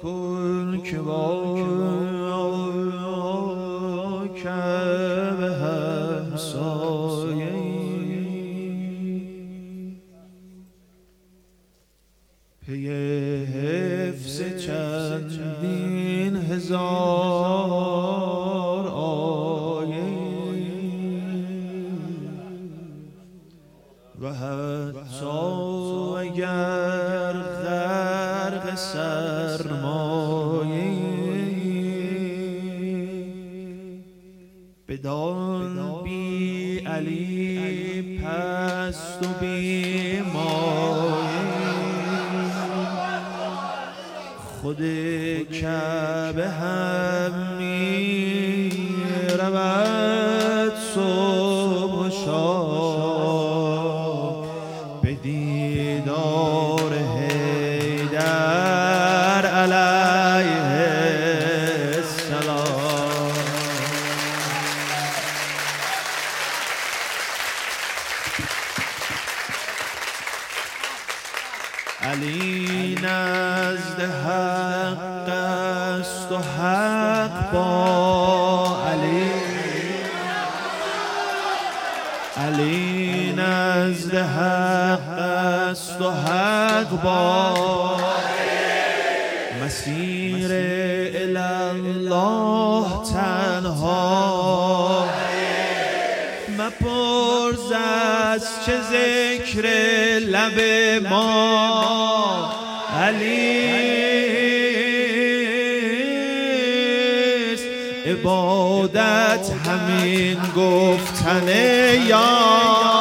کن که با به همسایه پی حفظ چندین هزار آیه و حتی اگر غرق سرمایه بدان بی علی پست و بی مایه خود کعبه هم می رود صبح و شام به دیدار حیدر علیه السلام. علی نزد حق است و حق با علی، علی نزد حق است و حق با مسیر الله تنها مپرس از چه ذکر لب ما علیست عبادت همین گفتن یا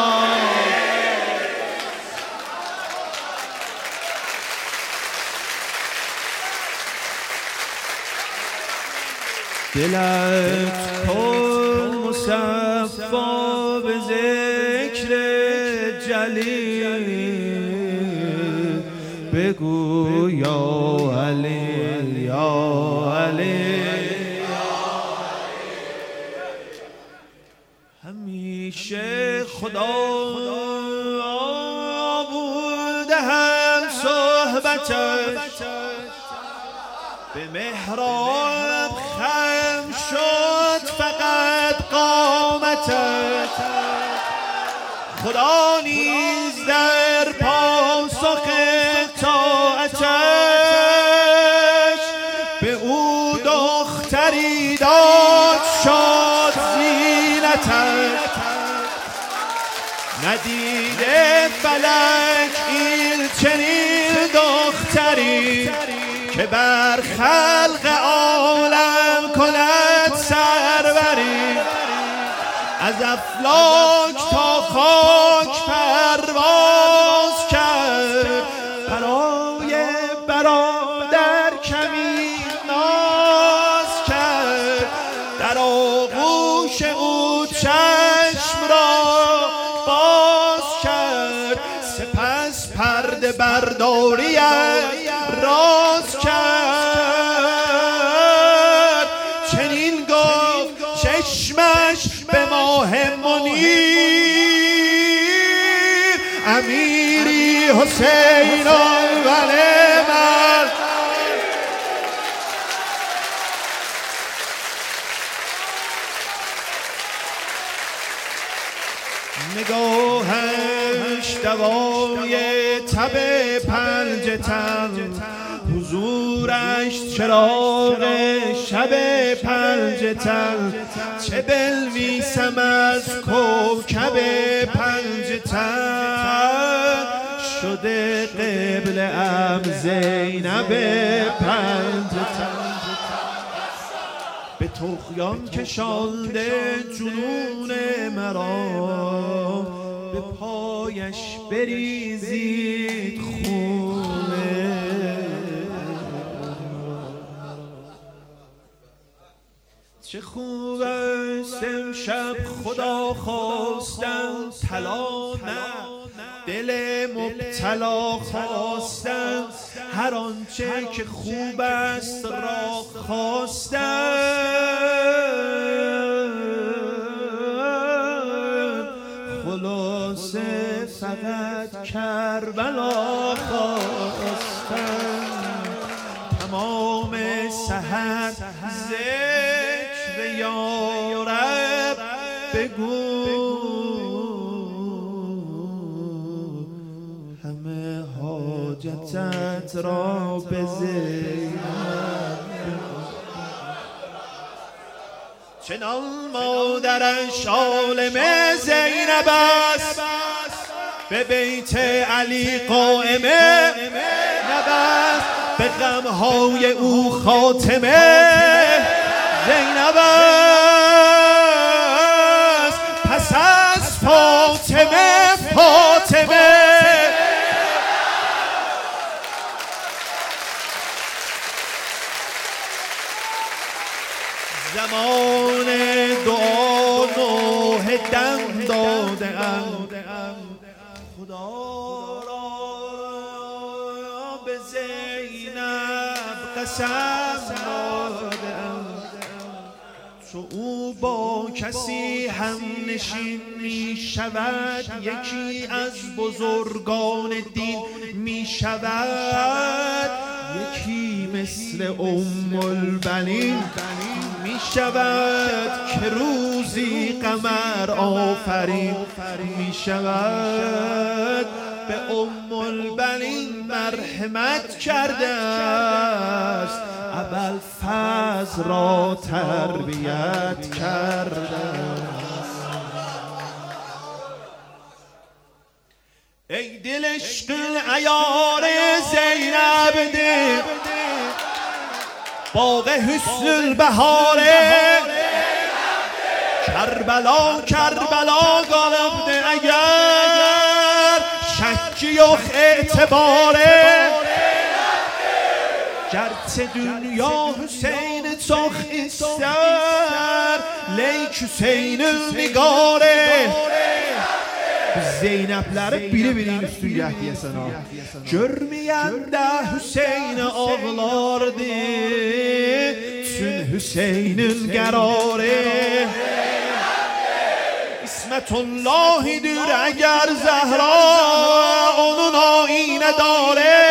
دلت کن مصفا به ذکر جلیل بگو یا علی یا علی همیشه خدا بوده هم صحبتش به محراب خم شد فقط قامتت خدا نیز در پاسخ طاعتش به او دختری داد شد زینتش ندیده فلک این چنین دختری که بر خلق عالم کند سروری از افلاک تا خاک پرواز کرد برای برادر کمی ناز کرد در آغوش او چشم را باز کرد سپس پرده برداری راز کرد چنین گفت چشمش به ماه منیر امیری حسین اول من نگاهش دوای تب پنج تن حضورش چراغ شب پنج تن چه بلویسم از کوکب پنج تن شده قبله ام زینب پنج تن به طغیان کشانده جنون مرا به پایش بریزید خونه چه خوب است امشب خدا خواستم طلا نه دل مبتلا خواستم هر آنچه که خوب است را خواستم خلاصه فقط کربلا خواستم تمام بام سحر ذکر یا رب بگو، همه حاجتت را به زینب. چنان مادرش عالم زینب است، به بیت علی قائم نبست، به غمهای او خاتمه زینب است. پس از فاطمه فاطمه، زمان دعا نوح دم داده ام، خدا را به زینب قسم داده ام. چو او با کسی هم نشین می شود، یکی از بزرگان دین می شود، یکی مثل ام البنین می شود که روزی قمر آفرین می شود. به ام البنین مرحمت کرده است، ابوالفضل را تربیت کرده است. ای دل عشق عیار زینب ده، باغ حسن البهاره، کربلا کربلا گالبده، اگر شکی و اعتباره، گرچه دنیا حسین چاخ استر، لیک حسین نگاره. Zeynepleri biri üstüyək deyəsən ha. Görməyəndə Hüseyin ağlardı, çün Hüseynin qərarı. İsmətullahidir əgər Zəhra, onun ayinə dare.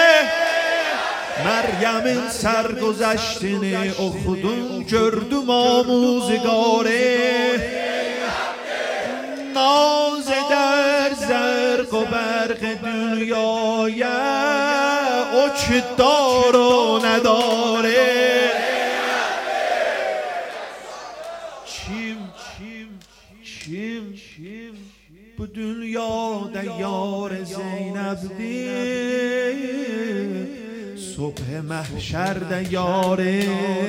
Məryemin sərgüzəştini oxudum, gördüm amuzgare. ناز در زرق و برق دنیای او که دار و نداره. چیم bu dünyada yar Zeynep'di, صبح محشرde yare.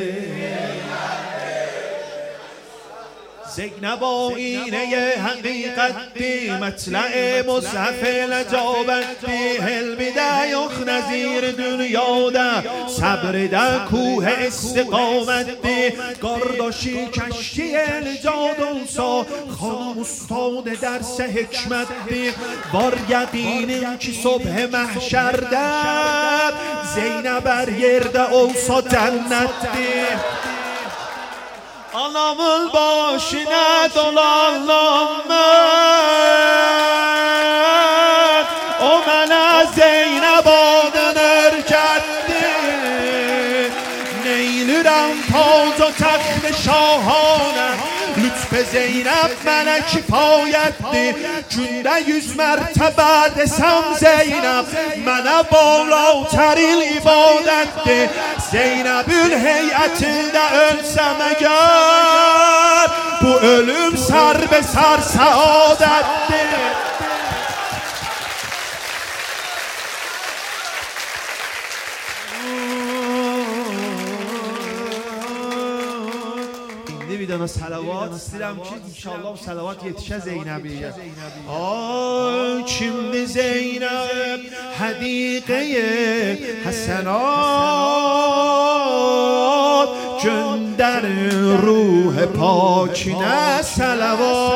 زینب آینه حقیقتی، مطلع مصحف لجابتی، حلمی ده یخ نظیر دنیا ده، صبر ده کوه استقامت دی، گارداشی کشتی الجاد اونسا، خانم استاد درس حکمت دی، بار یقینیم که صبح محشر ده، زینب بر yerdə olsa cənnətdir. Anamın başına dolanlanmaz, o mənə Zeynəb adını örkətdi. Neylirəm tac o təxt şahanə, lütf Zeynəb mənə kifayətdir. Gündə 100 mərtəbə desəm Zeynəb mənə balotərin ibadətdir. Zeynəbün heyətində ölsəm əgər, bu ölüm sər be sər səadətdir. Bir dana salavat istəyirəm ki, inşallah salavat yetişə Zeynəbiyə. Kimdir Zeynəb hədiqəyə həsənat, göndərin ruh pakinə salavat.